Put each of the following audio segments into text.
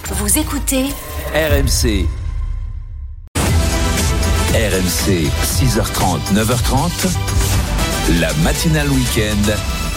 Vous écoutez RMC. RMC, 6h30, 9h30. La matinale week-end.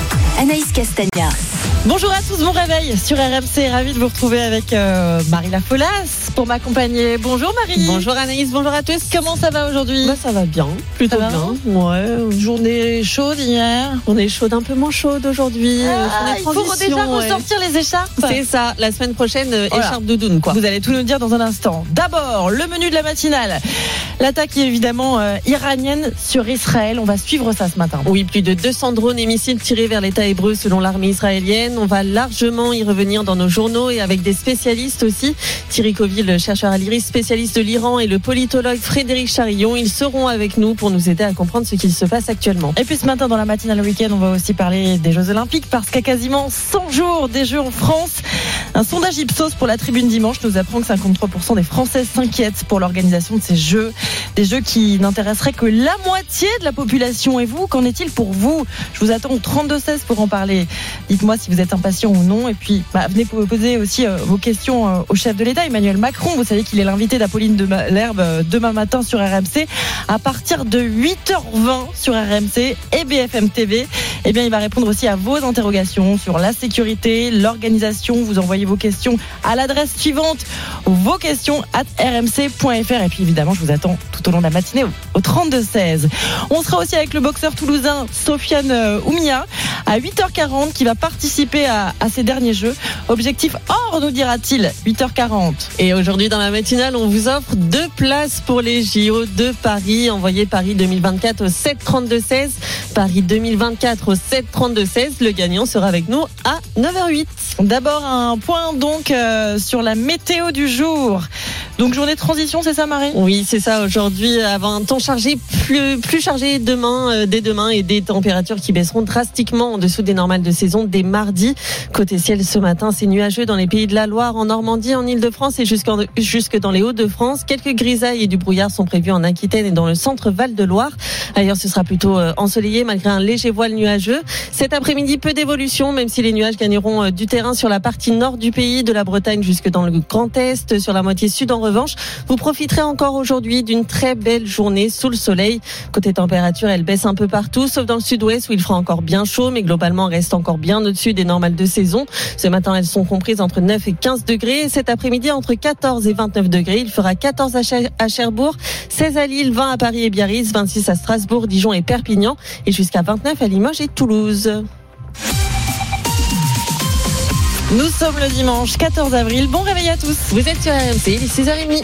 Anaïs Castagna. Bonjour à tous, bon réveil sur RMC, ravi de vous retrouver avec Marie Lafolas pour m'accompagner. Bonjour Marie. Bonjour Anaïs, bonjour à tous. Comment ça va aujourd'hui ? Ça va bien, plutôt ça va bien. Ouais, journée chaude hier. On est chaude, un peu moins chaude aujourd'hui. Il faut déjà ressortir les écharpes. C'est ça, la semaine prochaine, écharpe doudoune quoi. Vous allez tout nous dire dans un instant. D'abord, le menu de la matinale. L'attaque évidemment iranienne sur Israël. On va suivre ça ce matin. Oui, plus de 200 drones et missiles tirés vers l'État hébreu selon l'armée israélienne. On va largement y revenir dans nos journaux et avec des spécialistes aussi. Thierry Coville, chercheur à l'IRIS, spécialiste de l'Iran, et le politologue Frédéric Charillon. Ils seront avec nous pour nous aider à comprendre ce qu'il se passe actuellement. Et puis ce matin dans la matinale week-end, on va aussi parler des Jeux Olympiques parce qu'à quasiment 100 jours des Jeux en France, un sondage Ipsos pour la Tribune Dimanche nous apprend que 53% des Français s'inquiètent pour l'organisation de ces Jeux. Des Jeux qui n'intéresseraient que la moitié de la population. Et vous, qu'en est-il pour vous ? Je vous attends au 32-16 pour en parler. Dites-moi si vous êtes impatient ou non. Et puis, venez poser aussi vos questions au chef de l'État, Emmanuel Macron. Vous savez qu'il est l'invité d'Apolline de Malherbe demain matin sur RMC à partir de 8h20 sur RMC et BFM TV. Eh bien, il va répondre aussi à vos interrogations sur la sécurité, l'organisation. Vous envoyez vos questions à l'adresse suivante, vos questions @rmc.fr. Et puis, évidemment, je vous attends tout au long de la matinée au 32-16. On sera aussi avec le boxeur toulousain Sofiane Oumia à 8h40 qui va participer à ces derniers Jeux. Objectif or, nous dira-t-il, 8h40. Et aujourd'hui dans la matinale, on vous offre 2 places pour les JO de Paris. Envoyez Paris 2024 au 732-16. Paris 2024 au 732-16. Le gagnant sera avec nous à 9h08. D'abord un point donc sur la météo du jour. Donc journée de transition, c'est ça Marie ? Oui, c'est ça. Aujourd'hui, avant un temps chargé, plus chargé dès demain et des températures qui baisseront drastiquement en dessous des normales de saison dès mardi. Côté ciel ce matin, c'est nuageux dans les pays de la Loire, en Normandie, en Île-de-France et jusque dans les Hauts-de-France. Quelques grisailles et du brouillard sont prévus en Aquitaine et dans le centre Val-de-Loire. Ailleurs, ce sera plutôt ensoleillé malgré un léger voile nuageux. Cet après-midi, peu d'évolution, même si les nuages gagneront du terrain sur la partie nord du pays, de la Bretagne jusque dans le Grand Est. Sur la moitié sud, en revanche, vous profiterez encore aujourd'hui d'une très belle journée sous le soleil. Côté température, elle baisse un peu partout, sauf dans le sud-ouest où il fera encore bien chaud, mais globalement reste encore bien au-dessus des normales de saison. Ce matin, elles sont comprises entre 9 et 15 degrés. Et cet après-midi, entre 14 et 29 degrés. Il fera 14 à Cherbourg, 16 à Lille, 20 à Paris et Biarritz, 26 à Strasbourg, Dijon et Perpignan et jusqu'à 29 à Limoges et Toulouse. Nous sommes le dimanche 14 avril. Bon réveil à tous. Vous êtes sur RMC, il est 6h30.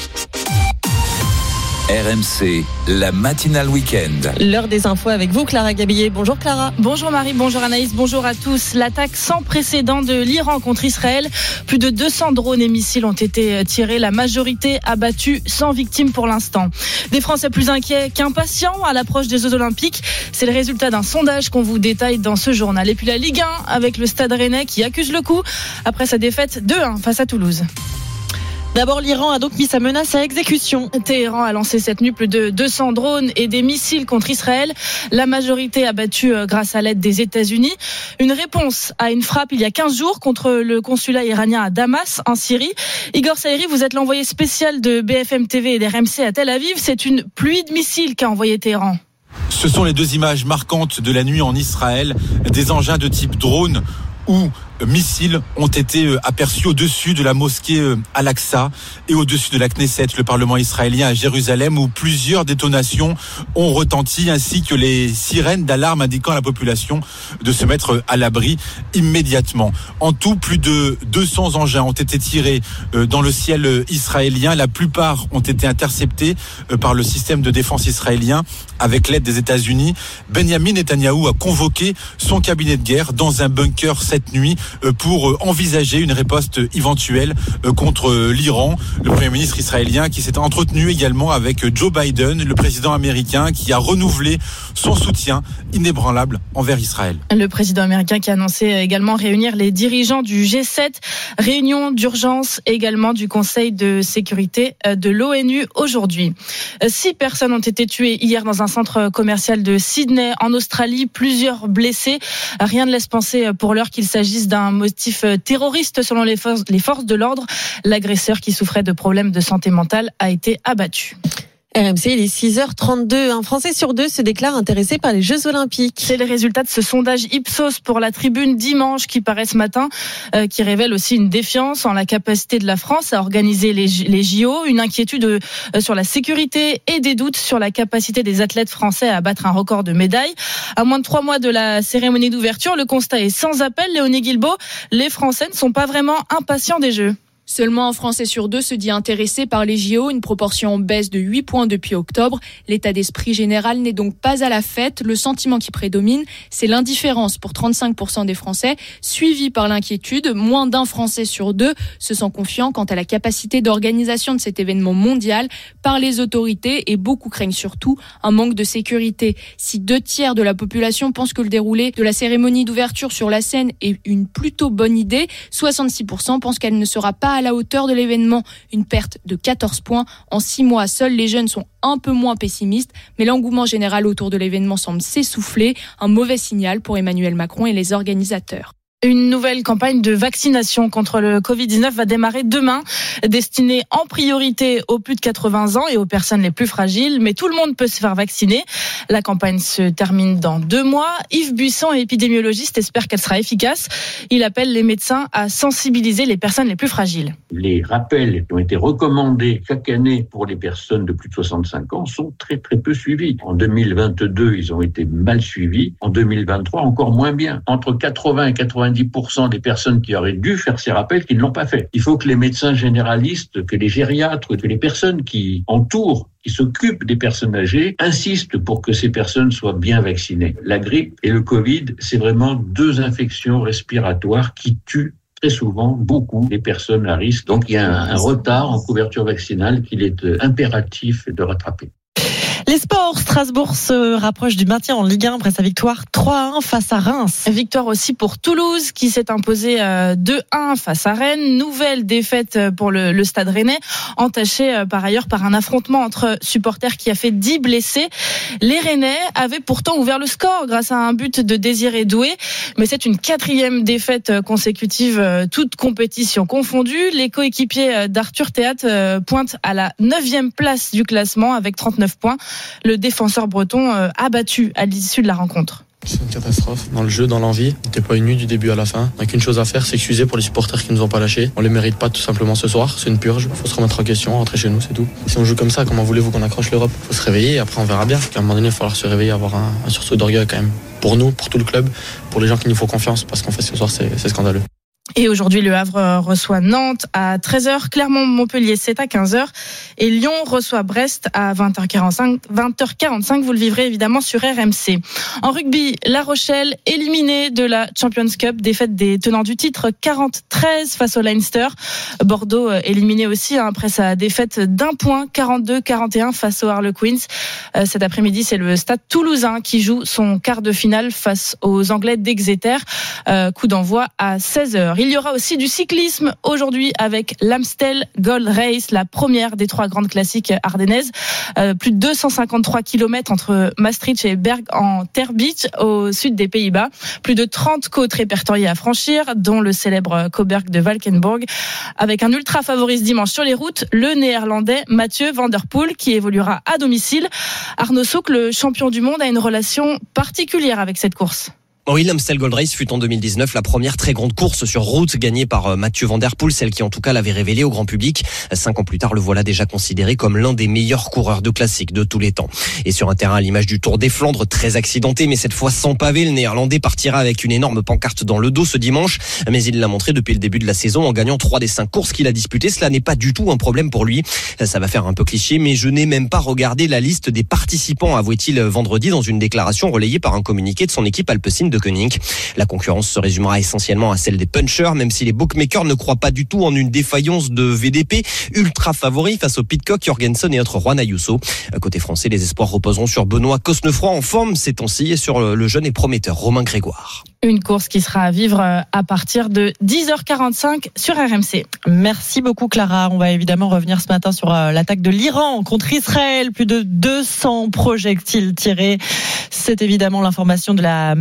RMC, la matinale week-end. L'heure des infos avec vous, Clara Gabillet. Bonjour Clara. Bonjour Marie, bonjour Anaïs, bonjour à tous. L'attaque sans précédent de l'Iran contre Israël. Plus de 200 drones et missiles ont été tirés, la majorité abattus, sans victimes pour l'instant. Des Français plus inquiets qu'impatients à l'approche des Jeux Olympiques. C'est le résultat d'un sondage qu'on vous détaille dans ce journal. Et puis la Ligue 1 avec le Stade Rennais qui accuse le coup après sa défaite 2-1 face à Toulouse. D'abord, l'Iran a donc mis sa menace à exécution. Téhéran a lancé cette nuit plus de 200 drones et des missiles contre Israël. La majorité abattue grâce à l'aide des États-Unis. Une réponse à une frappe il y a 15 jours contre le consulat iranien à Damas, en Syrie. Igor Saïri, vous êtes l'envoyé spécial de BFM TV et d'RMC à Tel Aviv. C'est une pluie de missiles qu'a envoyé Téhéran. Ce sont les 2 images marquantes de la nuit en Israël. Des engins de type drone ou missiles ont été aperçus au-dessus de la mosquée Al-Aqsa et au-dessus de la Knesset, le Parlement israélien à Jérusalem, où plusieurs détonations ont retenti, ainsi que les sirènes d'alarme indiquant à la population de se mettre à l'abri immédiatement. En tout, plus de 200 engins ont été tirés dans le ciel israélien. La plupart ont été interceptés par le système de défense israélien avec l'aide des États-Unis. Benjamin Netanyahou a convoqué son cabinet de guerre dans un bunker cette nuit pour envisager une riposte éventuelle contre l'Iran. Le Premier ministre israélien qui s'est entretenu également avec Joe Biden, le président américain, qui a renouvelé son soutien inébranlable envers Israël. Le président américain qui a annoncé également réunir les dirigeants du G7, réunion d'urgence également du Conseil de sécurité de l'ONU aujourd'hui. 6 personnes ont été tuées hier dans un centre commercial de Sydney en Australie, plusieurs blessés. Rien ne laisse penser pour l'heure qu'il s'agisse d'un d'un motif terroriste selon les forces de l'ordre. L'agresseur qui souffrait de problèmes de santé mentale a été abattu. RMC, il est 6h32. Un Français sur deux se déclare intéressé par les Jeux Olympiques. C'est les résultats de ce sondage Ipsos pour la Tribune dimanche qui paraît ce matin, qui révèle aussi une défiance en la capacité de la France à organiser les JO, une inquiétude sur la sécurité et des doutes sur la capacité des athlètes français à battre un record de médailles. À moins de 3 mois de la cérémonie d'ouverture, le constat est sans appel. Léonie Guilbault, les Français ne sont pas vraiment impatients des Jeux. Seulement un Français sur deux se dit intéressé par les JO, une proportion en baisse de 8 points depuis octobre. L'état d'esprit général n'est donc pas à la fête. Le sentiment qui prédomine, c'est l'indifférence pour 35% des Français, suivi par l'inquiétude. Moins d'un Français sur deux se sent confiant quant à la capacité d'organisation de cet événement mondial par les autorités et beaucoup craignent surtout un manque de sécurité. Si 2/3 de la population pensent que le déroulé de la cérémonie d'ouverture sur la scène est une plutôt bonne idée, 66% pensent qu'elle ne sera pas à la hauteur de l'événement. Une perte de 14 points. En 6 mois, seuls les jeunes sont un peu moins pessimistes, mais l'engouement général autour de l'événement semble s'essouffler. Un mauvais signal pour Emmanuel Macron et les organisateurs. Une nouvelle campagne de vaccination contre le Covid-19 va démarrer demain, destinée en priorité aux plus de 80 ans et aux personnes les plus fragiles. Mais tout le monde peut se faire vacciner. La campagne se termine dans 2 mois. Yves Buisson, épidémiologiste, espère qu'elle sera efficace. Il appelle les médecins à sensibiliser les personnes les plus fragiles. Les rappels qui ont été recommandés chaque année pour les personnes de plus de 65 ans sont très très peu suivis. En 2022, ils ont été mal suivis. En 2023, encore moins bien. Entre 80 et 90% des personnes qui auraient dû faire ces rappels qui ne l'ont pas fait. Il faut que les médecins généralistes, que les gériatres, que les personnes qui entourent, qui s'occupent des personnes âgées, insistent pour que ces personnes soient bien vaccinées. La grippe et le Covid, c'est vraiment 2 infections respiratoires qui tuent très souvent beaucoup les personnes à risque. Donc il y a un retard en couverture vaccinale qu'il est impératif de rattraper. Les sports, Strasbourg se rapproche du maintien en Ligue 1 après sa victoire 3-1 face à Reims. Victoire aussi pour Toulouse qui s'est imposé 2-1 face à Rennes. Nouvelle défaite pour le Stade Rennais, entachée par ailleurs par un affrontement entre supporters qui a fait 10 blessés. Les Rennais avaient pourtant ouvert le score grâce à un but de Désiré Doué, mais c'est une 4e défaite consécutive, toute compétition confondue. Les coéquipiers d'Arthur Théâtre pointent à la 9e place du classement avec 39 points. Le défenseur breton abattu à l'issue de la rencontre. C'est une catastrophe. Dans le jeu, dans l'envie, on n'était pas unis du début à la fin. On n'a qu'une chose à faire, c'est s'excuser pour les supporters qui nous ont pas lâchés. On les mérite pas tout simplement ce soir. C'est une purge. Faut se remettre en question, rentrer chez nous, c'est tout. Si on joue comme ça, comment voulez-vous qu'on accroche l'Europe ? Faut se réveiller. Après, on verra bien. À un moment donné, il va falloir se réveiller, avoir un sursaut d'orgueil quand même. Pour nous, pour tout le club, pour les gens qui nous font confiance, parce qu'en fait, ce soir, c'est scandaleux. Et aujourd'hui, le Havre reçoit Nantes à 13h, Clermont-Montpellier, c'est à 15h, et Lyon reçoit Brest à 20h45. Vous le vivrez évidemment sur RMC. En rugby, La Rochelle éliminée de la Champions Cup, défaite des tenants du titre 40-13 face au Leinster. Bordeaux éliminé aussi après sa défaite d'1 point, 42-41 face aux Harlequins. Cet après-midi, c'est le Stade Toulousain qui joue son quart de finale face aux Anglais d'Exeter. Coup d'envoi à 16h. Il y aura aussi du cyclisme aujourd'hui avec l'Amstel Gold Race, la première des 3 grandes classiques ardennaises. Plus de 253 km entre Maastricht et Berg en Terbeek, au sud des Pays-Bas. Plus de 30 côtes répertoriées à franchir, dont le célèbre Coburg de Valkenburg. Avec un ultra favori ce dimanche sur les routes, le néerlandais Mathieu van der Poel qui évoluera à domicile. Arnaud Souk, le champion du monde, a une relation particulière avec cette course. Oui, l'Amstel Gold Race fut en 2019 la première très grande course sur route gagnée par Mathieu van der Poel, celle qui en tout cas l'avait révélée au grand public. 5 ans plus tard, le voilà déjà considéré comme l'un des meilleurs coureurs de classique de tous les temps. Et sur un terrain à l'image du Tour des Flandres, très accidenté, mais cette fois sans pavé, le néerlandais partira avec une énorme pancarte dans le dos ce dimanche. Mais il l'a montré depuis le début de la saison en gagnant 3 des 5 courses qu'il a disputées. Cela n'est pas du tout un problème pour lui. Ça va faire un peu cliché, mais je n'ai même pas regardé la liste des participants, avouait-il vendredi dans une déclaration relayée par un communiqué de son équipe alpecin de Koenig. La concurrence se résumera essentiellement à celle des punchers, même si les bookmakers ne croient pas du tout en une défaillance de VDP, ultra favori face aux Pidcock, Jorgensen et autres Juan Ayuso. Côté français, les espoirs reposeront sur Benoît Cosnefroy en forme ces temps-ci et sur le jeune et prometteur Romain Grégoire. Une course qui sera à vivre à partir de 10h45 sur RMC. Merci beaucoup Clara. On va évidemment revenir ce matin sur l'attaque de l'Iran contre Israël. Plus de 200 projectiles tirés. C'est évidemment l'information de la matinée.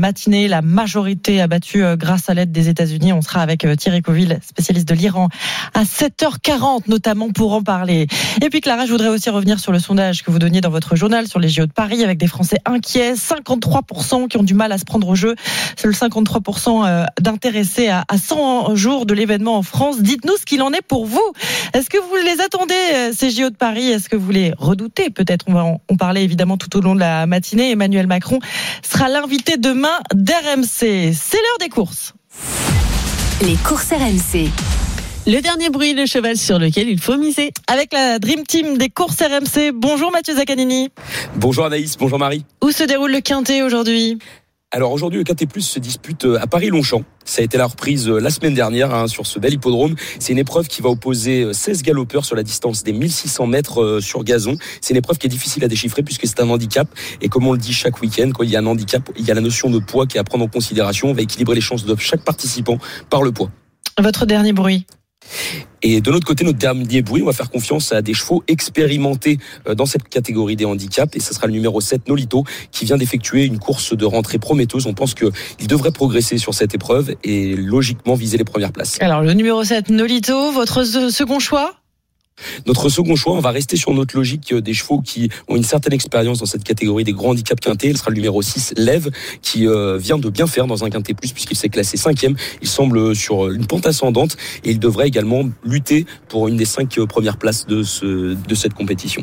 gagné. La majorité a battu grâce à l'aide des États-Unis. On sera avec Thierry Coville, spécialiste de l'Iran, à 7h40 notamment pour en parler. Et puis Clara, je voudrais aussi revenir sur le sondage que vous donniez dans votre journal sur les JO de Paris avec des Français inquiets, 53% qui ont du mal à se prendre au jeu, seuls 53% d'intéressés à 100 jours de l'événement en France. Dites-nous ce qu'il en est pour vous. Est-ce que vous les attendez, ces JO de Paris? Est-ce que vous les redoutez? Peut-être, on va en parler évidemment tout au long de la matinée. Emmanuel Macron sera l'invité demain d'RMC. C'est l'heure des courses. Les courses RMC. Le dernier bruit, le cheval sur lequel il faut miser. Avec la Dream Team des courses RMC. Bonjour Mathieu Zaccanini. Bonjour Anaïs, bonjour Marie. Où se déroule le Quintet aujourd'hui? Alors aujourd'hui, le Quintet Plus se dispute à Paris-Longchamp. Ça a été la reprise la semaine dernière sur ce bel hippodrome. C'est une épreuve qui va opposer 16 galopeurs sur la distance des 1600 mètres sur gazon. C'est une épreuve qui est difficile à déchiffrer puisque c'est un handicap. Et comme on le dit chaque week-end, quand il y a un handicap, il y a la notion de poids qui est à prendre en considération. On va équilibrer les chances de chaque participant par le poids. Votre dernier bruit? Et de notre côté, notre dernier bruit, on va faire confiance à des chevaux expérimentés dans cette catégorie des handicaps. Et ce sera le numéro 7, Nolito, qui vient d'effectuer une course de rentrée prometteuse. On pense qu'il devrait progresser sur cette épreuve et logiquement viser les premières places. Alors, le numéro 7, Nolito, votre second choix? Notre second choix, on va rester sur notre logique des chevaux qui ont une certaine expérience dans cette catégorie des grands handicaps quintés. Il sera le numéro 6, Lève, qui vient de bien faire dans un quintet plus puisqu'il s'est classé 5e. Il semble sur une pente ascendante et il devrait également lutter pour une des 5 premières places de cette compétition.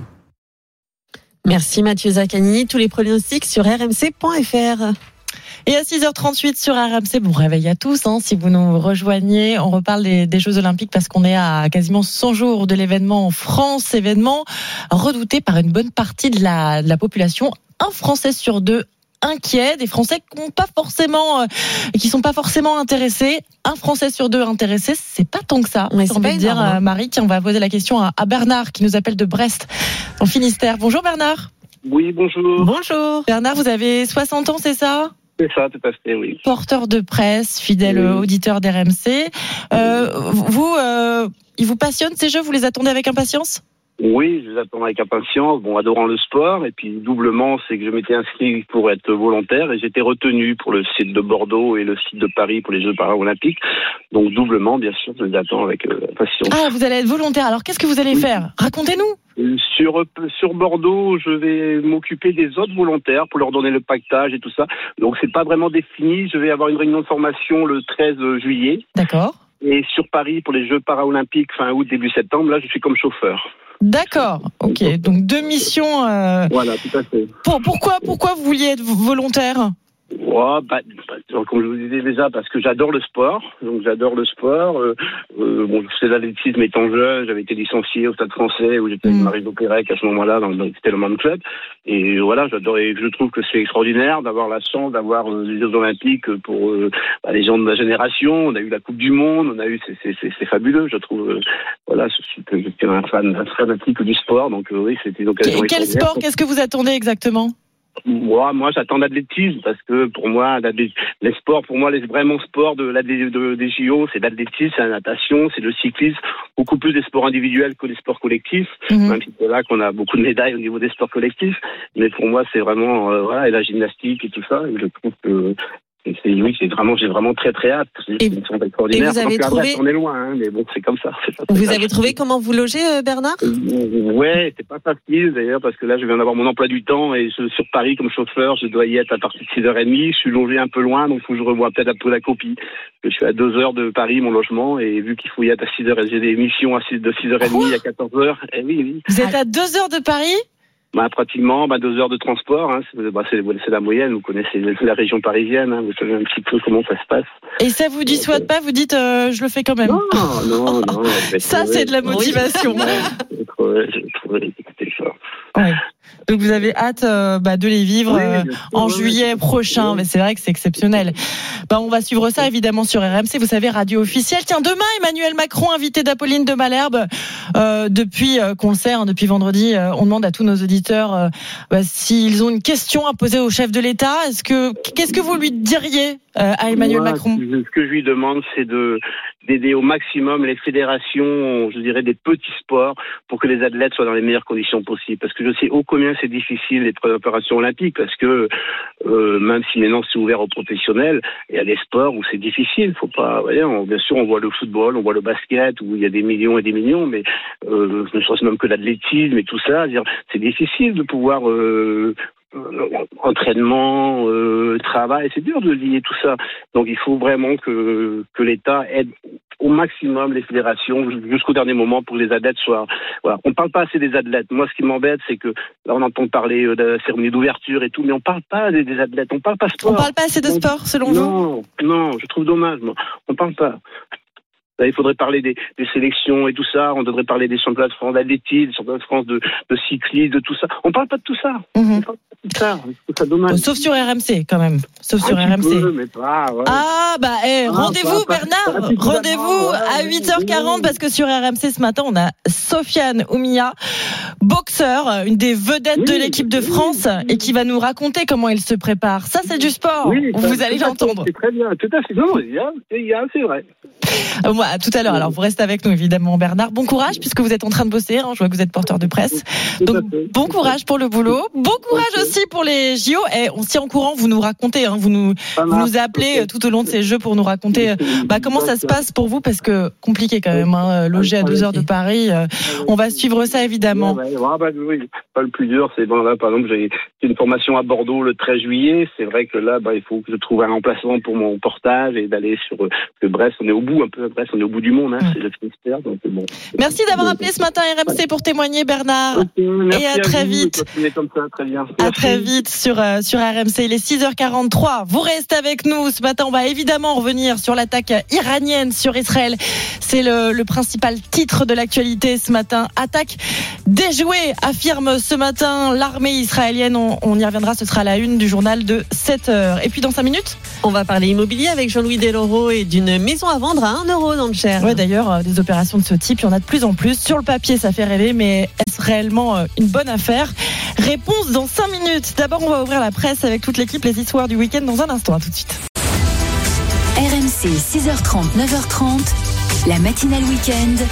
Merci Mathieu Zaccanini. Tous les pronostics sur rmc.fr. Et à 6h38 sur RMC, bon réveil à tous, si vous nous rejoignez, on reparle des Jeux Olympiques parce qu'on est à quasiment 100 jours de l'événement en France, événement redouté par une bonne partie de la population. Un Français sur deux inquiet, des Français qui sont pas forcément intéressés. Un Français sur deux intéressé, c'est pas tant que ça. Mais j'ai envie de dire, Marie, tiens, on va poser la question à Bernard qui nous appelle de Brest, en Finistère. Bonjour Bernard. Oui, bonjour. Bonjour. Bernard, vous avez 60 ans, c'est ça ? C'est ça, tout à fait, oui. Porteur de presse, fidèle auditeur d'RMC. Il vous passionne ces jeux, vous les attendez avec impatience ? Oui, je les attends avec impatience, adorant le sport, et puis doublement, c'est que je m'étais inscrit pour être volontaire, et j'étais retenu pour le site de Bordeaux et le site de Paris pour les Jeux Paralympiques. Donc doublement, bien sûr, je les attends avec impatience. Ah, vous allez être volontaire, alors qu'est-ce que vous allez faire ? Racontez-nous. Sur Bordeaux, je vais m'occuper des autres volontaires pour leur donner le pactage et tout ça. Donc c'est pas vraiment défini, je vais avoir une réunion de formation le 13 juillet. D'accord. Et sur Paris, pour les Jeux Paralympiques, fin août, début septembre, là, je suis comme chauffeur. D'accord, ok. Donc 2 missions. Voilà, tout à fait. Pourquoi vous vouliez être volontaire ? Comme je vous disais déjà, parce que j'adore le sport. Donc j'adore le sport. Je faisais l'athlétisme étant jeune. J'avais été licencié au Stade Français où j'étais avec Marie Pérec à ce moment-là dans c'était le Man Club. Et voilà, j'adore. Et je trouve que c'est extraordinaire d'avoir la chance d'avoir les Jeux Olympiques pour les gens de ma génération. On a eu la Coupe du Monde. On a eu c'est fabuleux. Je trouve. Je suis un fanatique du sport. Donc oui, c'était une occasion. Quel sport ? Qu'est-ce que vous attendez exactement ? Moi, j'attends l'athlétisme parce que pour moi, les sports, pour moi, les vraiment sports des JO, c'est l'athlétisme, c'est la natation, c'est le cyclisme, beaucoup plus des sports individuels que des sports collectifs. Même si c'est là qu'on a beaucoup de médailles au niveau des sports collectifs, mais pour moi, c'est vraiment et la gymnastique et tout ça. Et je trouve que j'ai vraiment très très hâte. Et vous avez trouvé, on est loin, mais bon, c'est comme ça. Vous avez trouvé comment vous loger, Bernard ? Ouais, c'est pas facile d'ailleurs parce que là, je viens d'avoir mon emploi du temps et sur Paris comme chauffeur, je dois y être à partir de 6h30. Je suis logé un peu loin, donc il faut que je revoie peut-être un peu la copie. Je suis à 2 heures de Paris, mon logement, et vu qu'il faut y être à 6h, j'ai des missions de 6h30 à 14h. Oui. Vous êtes à 2 heures de Paris ? Pratiquement 2 heures de transport, c'est la moyenne, vous connaissez la région parisienne, vous savez un petit peu comment ça se passe. Et ça vous dissuade pas, vous dites je le fais quand même. Non. Ça c'est de la motivation. J'ai trouvé ça. Ouais. Donc vous avez hâte de les vivre en juillet prochain, mais c'est vrai que c'est exceptionnel. On va suivre ça évidemment sur RMC, vous savez, radio officielle. Tiens, demain Emmanuel Macron, invité d'Apolline de Malherbe. Depuis qu'on le sait, depuis vendredi, on demande à tous nos auditeurs s'ils ont une question à poser au chef de l'État. Qu'est-ce que vous lui diriez à Emmanuel Macron ? Ce que je lui demande, c'est de d'aider au maximum les fédérations, je dirais, des petits sports pour que les athlètes soient dans les meilleures conditions possibles. Parce que je sais ô combien c'est difficile les préparations olympiques, parce que même si maintenant c'est ouvert aux professionnels, il y a des sports où c'est difficile. Faut pas, bien sûr, on voit le football, on voit le basket où il y a des millions et des millions, mais ne serait-ce même que l'athlétisme et tout ça, c'est difficile de pouvoir entraînement, travail, c'est dur de lier tout ça. Donc il faut vraiment que l'État aide au maximum les fédérations jusqu'au dernier moment pour que les athlètes soient... Voilà. On ne parle pas assez des athlètes. Moi, ce qui m'embête, c'est que là, on entend parler de la cérémonie d'ouverture et tout, mais on ne parle pas des athlètes. On ne parle pas sport. On ne parle pas assez de sport, selon vous ? Non, je trouve dommage. Moi. On ne parle pas. Là, il faudrait parler des sélections et tout ça. On devrait parler des championnats de France d'athlétisme, des championnats de France de cyclisme, de tout ça. On ne parle pas de tout ça. On parle pas de tout ça. C'est ça dommage. Sauf sur RMC, quand même. Sauf sur RMC. Peux, mais pas, ouais. Rendez-vous, Bernard. Rendez-vous à 8h40 parce que sur RMC ce matin, on a Sofiane Oumia, boxeur, une des vedettes de l'équipe de France et qui va nous raconter comment il se prépare. Ça, c'est du sport. Oui, vous allez l'entendre. C'est très bien. Tout à fait. Non, c'est vrai. Moi, tout à l'heure. Alors, vous restez avec nous, évidemment, Bernard. Bon courage, puisque vous êtes en train de bosser. Je vois que vous êtes porteur de presse. Donc, bon courage pour le boulot. Bon courage aussi pour les JO. Et on se tient en courant. Vous nous racontez. Vous nous appelez tout au long de ces Jeux pour nous raconter comment ça se passe pour vous, parce que compliqué quand même. Loger à 2 heures de Paris. On va suivre ça, évidemment. Oui, pas le plus dur. C'est là, par exemple, j'ai une formation à Bordeaux le 13 juillet. C'est vrai que là, il faut que je trouve un emplacement pour mon portage et d'aller sur Brest. On est au bout un peu. Brest, on est au bout du monde. C'est le Finistère. Donc bon. Merci d'avoir appelé ce matin RMC pour témoigner, Bernard. Merci et à très vite. Comme ça, très bien. À très vite sur RMC. Il est 6h43. Vous restez avec nous. Ce matin, on va évidemment revenir sur l'attaque iranienne sur Israël. C'est le principal titre de l'actualité ce matin. Attaque déjouée, affirme ce matin l'armée israélienne. On y reviendra. Ce sera la une du journal de 7h. Et puis dans 5 minutes, on va parler immobilier avec Jean-Louis Deloro et d'une maison à vendre à 1 euro dans le Cher. Ouais, d'ailleurs, des opérations de ce type, il y en a de plus en plus. Sur le papier, ça fait rêver, mais est-ce réellement une bonne affaire ? Réponse dans 5 minutes. D'abord, on va ouvrir la presse avec toute l'équipe, les histoires du week-end dans un instant. À tout de suite. RMC, 6h30, 9h30, la matinale week-end.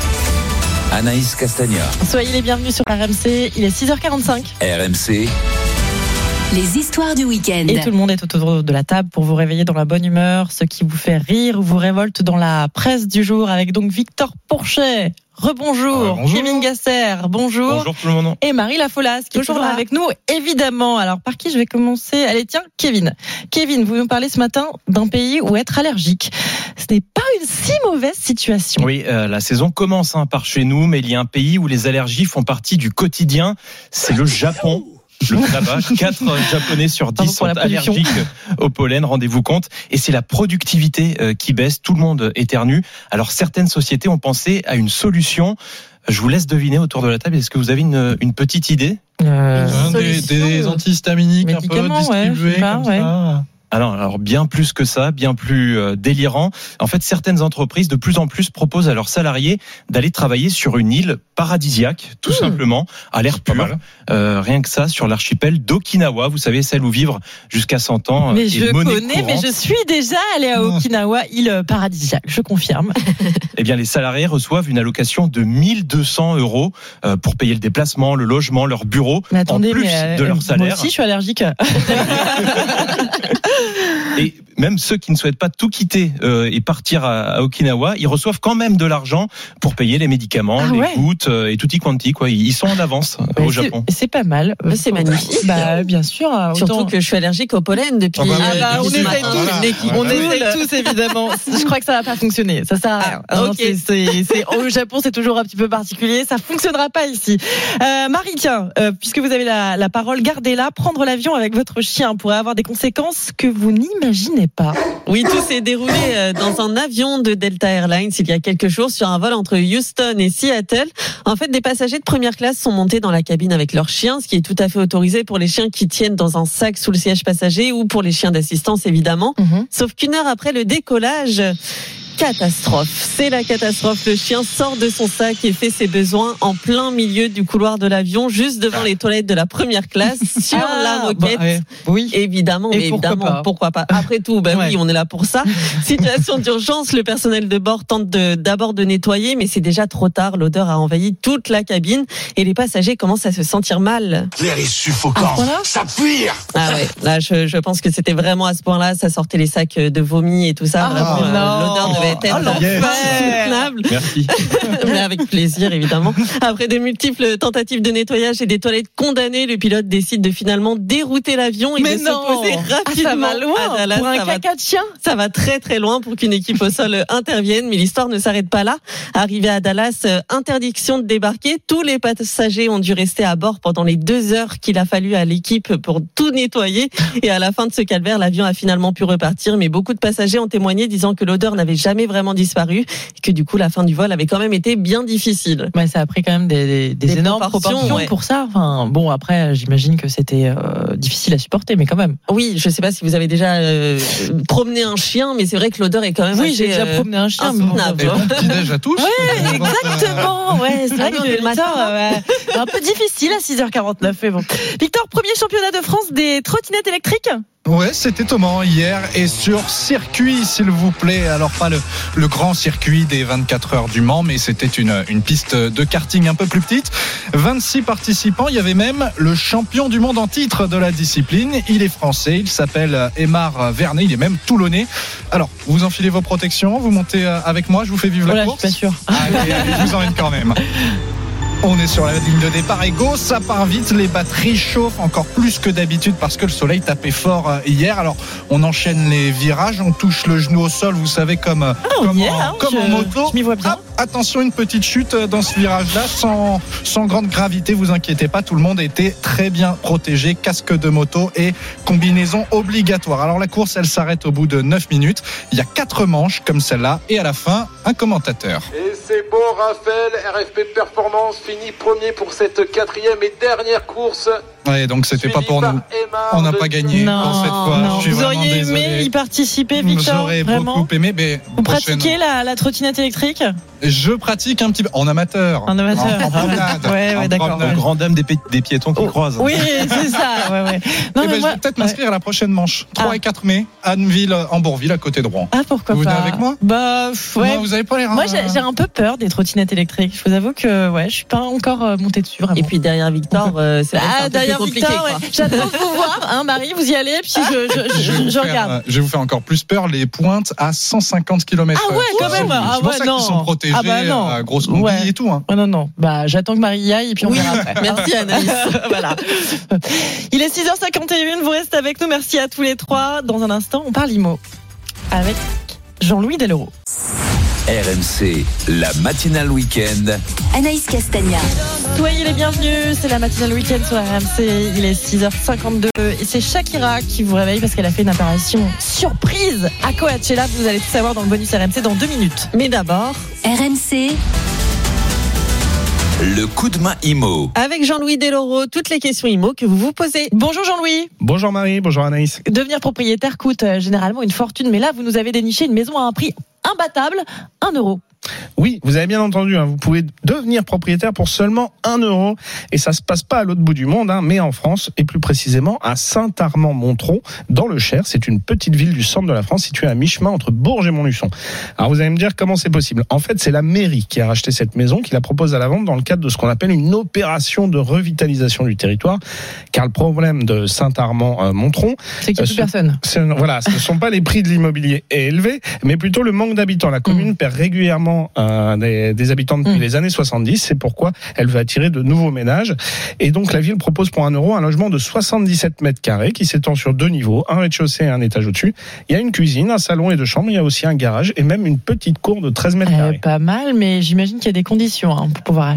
Anaïs Castagna. Soyez les bienvenus sur RMC. Il est 6h45. RMC. Les histoires du week-end. Et tout le monde est autour de la table pour vous réveiller dans la bonne humeur, ce qui vous fait rire ou vous révolte dans la presse du jour, avec donc Victor Pourchet. Rebonjour. Bonjour. Kevin Gasser, bonjour. Bonjour tout le monde. Et Marie Lafolas, qui est toujours là avec nous, évidemment. Alors, par qui je vais commencer ? Allez, tiens, Kevin. Kevin, vous nous parlez ce matin d'un pays où être allergique, ce n'est pas une si mauvaise situation. Oui, la saison commence par chez nous, mais il y a un pays où les allergies font partie du quotidien, c'est le Japon. Le tabac, 4 Japonais sur 10 sont allergiques au pollen, rendez-vous compte. Et c'est la productivité qui baisse, tout le monde éternue. Alors certaines sociétés ont pensé à une solution. Je vous laisse deviner autour de la table. Est-ce que vous avez une petite idée ? Des antihistaminiques un peu distribués comme ça. Alors bien plus que ça, bien plus délirant. En fait, certaines entreprises de plus en plus proposent à leurs salariés d'aller travailler sur une île paradisiaque, tout simplement, à l'air pur. Rien que ça, sur l'archipel d'Okinawa, vous savez, celle où vivre jusqu'à 100 ans. Mais je connais, mais je suis déjà allée à Okinawa, île paradisiaque, je confirme. Eh bien, les salariés reçoivent une allocation de 1200 € pour payer le déplacement, le logement, leur bureau, en plus de leur salaire. Moi aussi, je suis allergique. Et même ceux qui ne souhaitent pas tout quitter et partir à Okinawa, ils reçoivent quand même de l'argent pour payer les médicaments, les gouttes et tutti quanti, quoi. Ils sont en avance au Japon. C'est pas mal. C'est magnifique. Bien sûr. Surtout que je suis allergique au pollen depuis. On essaie tous, évidemment. Je crois que ça va pas fonctionner. Ça sert à rien. Okay. Au Japon, c'est toujours un petit peu particulier. Ça fonctionnera pas ici. Marie, tiens, puisque vous avez la parole, gardez-la. Prendre l'avion avec votre chien pourrait avoir des conséquences que vous n'imaginez pas. Oui, tout s'est déroulé dans un avion de Delta Airlines il y a quelques jours sur un vol entre Houston et Seattle. En fait, des passagers de première classe sont montés dans la cabine avec leurs chiens, ce qui est tout à fait autorisé pour les chiens qui tiennent dans un sac sous le siège passager ou pour les chiens d'assistance, évidemment. Sauf qu'une heure après le décollage, catastrophe. C'est la catastrophe. Le chien sort de son sac et fait ses besoins en plein milieu du couloir de l'avion, juste devant les toilettes de la première classe, sur la moquette. Bah, oui. Évidemment, et mais évidemment, pourquoi pas. Après tout, oui, on est là pour ça. Situation d'urgence, le personnel de bord tente d'abord de nettoyer, mais c'est déjà trop tard. L'odeur a envahi toute la cabine et les passagers commencent à se sentir mal. L'air est suffocant. Ça pire. Ah ouais, là je pense que c'était vraiment à ce point-là, ça sortait les sacs de vomi et tout ça. L'odeur devait être insoutenable. Merci. Mais avec plaisir, évidemment. Après de multiples tentatives de nettoyage et des toilettes condamnées, le pilote décide de finalement dérouter l'avion et de se poser rapidement à Dallas. Pour un caca de chien. Ça va très très loin pour qu'une équipe au sol intervienne, mais l'histoire ne s'arrête pas là. Arrivé à Dallas, interdiction de débarquer. Tous les passagers ont dû rester à bord pendant les 2 heures qu'il a fallu à l'équipe pour tout nettoyer. Et à la fin de ce calvaire, l'avion a finalement pu repartir, mais beaucoup de passagers ont témoigné disant que l'odeur n'avait jamais vraiment disparu et que du coup la fin du vol avait quand même été bien difficile. Ouais, ça a pris quand même des énormes proportions pour ça. Enfin, bon, après, j'imagine que c'était difficile à supporter, mais quand même. Oui, je sais pas si vous avez déjà promené un chien, mais c'est vrai que l'odeur est quand même j'ai déjà promené un chien. Et bon petit-déj à tous. Oui, exactement. Ouais, c'est vrai que le matin, un peu difficile à 6h49, mais bon. Victor, premier championnat de France des trottinettes électriques. Ouais, c'était étonnant hier et sur circuit, s'il vous plaît. Alors pas le grand circuit des 24 heures du Mans, mais c'était une piste de karting un peu plus petite. 26 participants, il y avait même le champion du monde en titre de la discipline. Il est français, il s'appelle Aymar Vernet, il est même toulonnais. Alors, vous enfilez vos protections, vous montez avec moi, je vous fais vivre la course. Je suis pas sûr. Allez, je vous emmène quand même. On est sur la ligne de départ et go, ça part vite, les batteries chauffent encore plus que d'habitude parce que le soleil tapait fort hier. Alors on enchaîne les virages, on touche le genou au sol, vous savez comme en moto. Je m'y vois bien. Hop, attention, une petite chute dans ce virage-là sans grande gravité, vous inquiétez pas, tout le monde était très bien protégé, casque de moto et combinaison obligatoire. Alors la course, elle s'arrête au bout de 9 minutes. Il y a 4 manches comme celle-là et à la fin, un commentateur. Et c'est beau, Raphaël, RFP Performance fini premier pour cette 4e et dernière course. Ouais, donc c'était pas pour nous. On n'a pas gagné pour cette fois. Non. Vous auriez aimé y participer, Victor? J'aurais beaucoup aimé, mais vous pratiquez la trottinette électrique? Je pratique un petit peu en amateur. En amateur. Ouais, d'accord. Aux grandes dames des piétons qui croisent. Oui, c'est ça. Ouais. Non, mais je vais peut-être m'inscrire à la prochaine manche. 3 et 4 mai, Anneville, en Bourville, à côté de Rouen. Ah, pourquoi pas? Vous venez avec moi? Bah, ouais. Non, vous avez pas l'air. Moi, j'ai un peu peur des trottinettes électriques. Je vous avoue que, je suis pas encore montée dessus, vraiment. Et puis derrière Victor, c'est un peu plus compliqué. J'attends de vous voir, Marie, vous y allez, puis je regarde. Je vais vous faire encore plus peur, les pointes à 150 km/h. Ah ouais, quand même. C'est pour ça qu'ils sont protégés, grosse combi et tout. Non. Bah, j'attends que Marie y aille, et puis on verra après. Merci Anaïs. Voilà. Il est 6h51, vous restez avec nous. Merci à tous les 3. Dans un instant, on parle IMO avec Jean-Louis Delerose. RMC, la matinale week-end. Anaïs Castagna. Soyez les bienvenus, c'est la matinale week-end sur RMC. Il est 6h52 et c'est Shakira qui vous réveille parce qu'elle a fait une apparition surprise à Coachella. Vous allez tout savoir dans le bonus RMC dans 2 minutes. Mais d'abord, RMC. Le coup de main IMO. Avec Jean-Louis Delerose, toutes les questions IMO que vous vous posez. Bonjour Jean-Louis. Bonjour Marie, bonjour Anaïs. Devenir propriétaire coûte généralement une fortune, mais là vous nous avez déniché une maison à un prix imbattable, 1 euro. Oui, vous avez bien entendu, vous pouvez devenir propriétaire pour seulement 1 euro et ça se passe pas à l'autre bout du monde, mais en France et plus précisément à Saint-Armand-Montrond dans le Cher. C'est une petite ville du centre de la France située à mi-chemin entre Bourges et Montluçon. Alors vous allez me dire comment c'est possible. En fait, c'est la mairie qui a racheté cette maison, qui la propose à la vente dans le cadre de ce qu'on appelle une opération de revitalisation du territoire, car le problème de Saint-Armand-Montrond, c'est qu'il n'y a plus personne. Voilà, ce ne sont pas les prix de l'immobilier élevés, mais plutôt le manque d'habitants. La commune perd régulièrement des habitants depuis les années 70, c'est pourquoi elle veut attirer de nouveaux ménages. Et donc la ville propose pour 1 euro un logement de 77 mètres carrés qui s'étend sur 2 niveaux, un rez-de-chaussée et un étage au-dessus. Il y a une cuisine, un salon et 2 chambres, il y a aussi un garage et même une petite cour de 13 mètres carrés. Pas mal, mais j'imagine qu'il y a des conditions pour pouvoir acheter.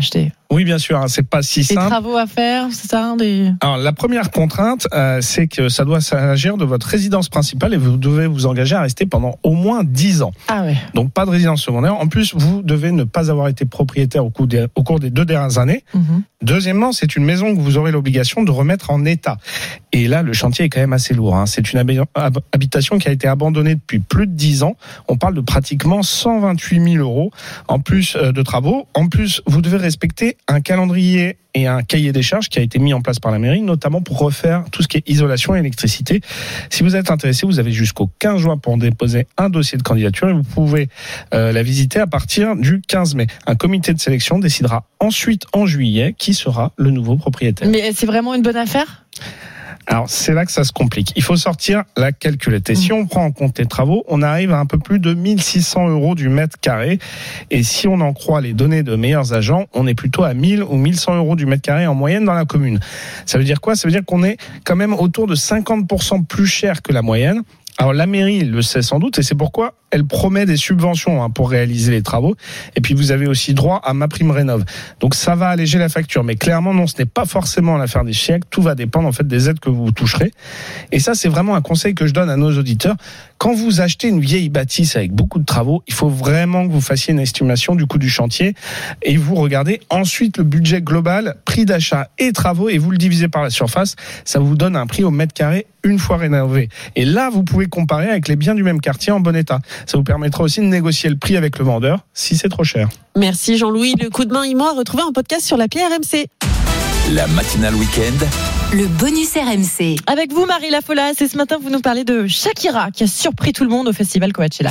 Oui, bien sûr, c'est pas si simple. Des travaux à faire, c'est ça Alors, la première contrainte, c'est que ça doit s'agir de votre résidence principale et vous devez vous engager à rester pendant au moins 10 ans. Ah ouais. Donc, pas de résidence secondaire. En plus, vous devez ne pas avoir été propriétaire au cours des 2 dernières années. Deuxièmement, c'est une maison que vous aurez l'obligation de remettre en état. Et là, le chantier est quand même assez lourd. C'est une habitation qui a été abandonnée depuis plus de 10 ans. On parle de pratiquement 128 000 euros en plus de travaux. En plus, vous devez respecter un calendrier et un cahier des charges qui a été mis en place par la mairie, notamment pour refaire tout ce qui est isolation et électricité. Si vous êtes intéressé, vous avez jusqu'au 15 juin pour déposer un dossier de candidature et vous pouvez la visiter à partir du 15 mai. Un comité de sélection décidera ensuite en juillet qui sera le nouveau propriétaire. Mais c'est vraiment une bonne affaire ? Alors, c'est là que ça se complique. Il faut sortir la calculette. Et si on prend en compte les travaux, on arrive à un peu plus de 1600 euros du mètre carré. Et si on en croit les données de meilleurs agents, on est plutôt à 1000 ou 1100 euros du mètre carré en moyenne dans la commune. Ça veut dire quoi ? Ça veut dire qu'on est quand même autour de 50% plus cher que la moyenne. Alors la mairie le sait sans doute et c'est pourquoi elle promet des subventions pour réaliser les travaux. Et puis vous avez aussi droit à MaPrimeRénov'. Donc ça va alléger la facture. Mais clairement non, ce n'est pas forcément l'affaire des chèques. Tout va dépendre en fait des aides que vous toucherez. Et ça c'est vraiment un conseil que je donne à nos auditeurs. Quand vous achetez une vieille bâtisse avec beaucoup de travaux, il faut vraiment que vous fassiez une estimation du coût du chantier et vous regardez ensuite le budget global, prix d'achat et travaux et vous le divisez par la surface. Ça vous donne un prix au mètre carré une fois rénové. Et là, vous pouvez comparer avec les biens du même quartier en bon état. Ça vous permettra aussi de négocier le prix avec le vendeur si c'est trop cher. Merci Jean-Louis. Le coup de main IMO à retrouver en podcast sur l'appli RMC. La matinale week-end. Le bonus RMC. Avec vous, Marie Lafolas, et ce matin, vous nous parlez de Shakira, qui a surpris tout le monde au festival Coachella.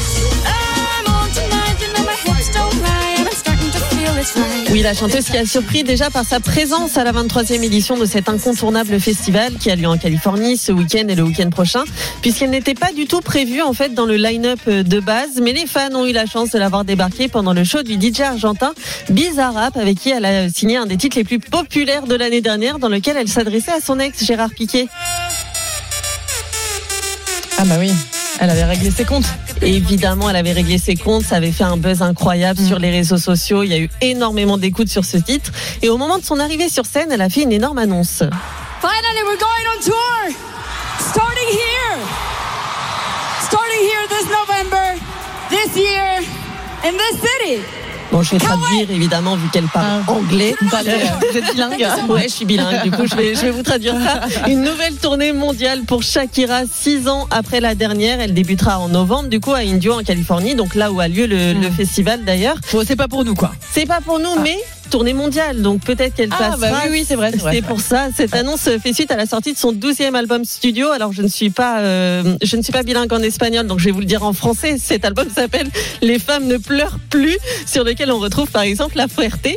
Oui, la chanteuse qui a surpris déjà par sa présence à la 23e édition de cet incontournable festival qui a lieu en Californie ce week-end et le week-end prochain, puisqu'elle n'était pas du tout prévue en fait dans le line-up de base, mais les fans ont eu la chance de l'avoir débarqué pendant le show du DJ argentin Bizarrap, avec qui elle a signé un des titres les plus populaires de l'année dernière, dans lequel elle s'adressait à son ex Gérard Piqué. Ah bah oui, elle avait réglé ses comptes. Évidemment, elle avait réglé ses comptes, ça avait fait un buzz incroyable sur les réseaux sociaux, il y a eu énormément d'écoutes sur ce titre, et au moment de son arrivée sur scène, elle a fait une énorme annonce. Finally, we're going on tour, starting here this November, this year, in this city. Bon, je vais traduire évidemment vu qu'elle parle anglais. Vous êtes bilingue? Ouais, je suis bilingue. Du coup, je vais vous traduire ça. Une nouvelle tournée mondiale pour Shakira, 6 ans après la dernière. Elle débutera en novembre, du coup, à Indio, en Californie, donc là où a lieu le festival d'ailleurs. Bon, c'est pas pour nous, quoi. C'est pas pour nous, mais tournée mondiale, donc peut-être qu'elle passera. Bah oui, c'est vrai. C'est pour ça. Cette annonce fait suite à la sortie de son 12e album studio. Alors je ne suis pas bilingue en espagnol, donc je vais vous le dire en français. Cet album s'appelle Les femmes ne pleurent plus, sur lequel on retrouve par exemple La Fuerte.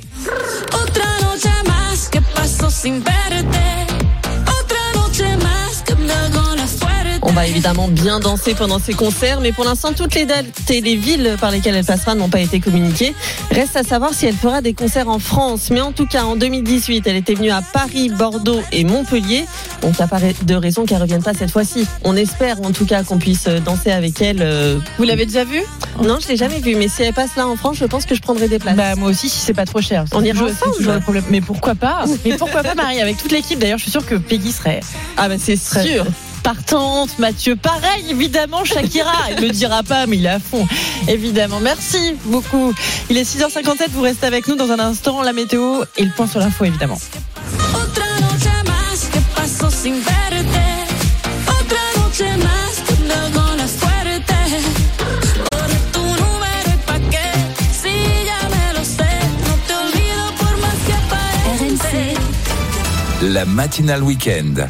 On va évidemment bien danser pendant ces concerts, mais pour l'instant, toutes les dates et les villes par lesquelles elle passera n'ont pas été communiquées. Reste à savoir si elle fera des concerts en France. Mais en tout cas, en 2018, elle était venue à Paris, Bordeaux et Montpellier. Donc, il n'y a pas de raison qu'elle ne revienne pas cette fois-ci. On espère en tout cas qu'on puisse danser avec elle. Vous l'avez déjà vue ? Non, je ne l'ai jamais vue. Mais si elle passe là en France, je pense que je prendrai des places. Bah, moi aussi, si c'est pas trop cher. On ira ensemble. Le problème. Mais pourquoi pas ? Marie, avec toute l'équipe. D'ailleurs, je suis sûre que Peggy serait. Ah, bah, c'est sûr. Partante, Mathieu, pareil, évidemment, Shakira, il le dira pas, mais il est à fond, évidemment. Merci beaucoup. Il est 6h57, vous restez avec nous dans un instant, la météo et le point sur l'info, évidemment. La matinale week-end.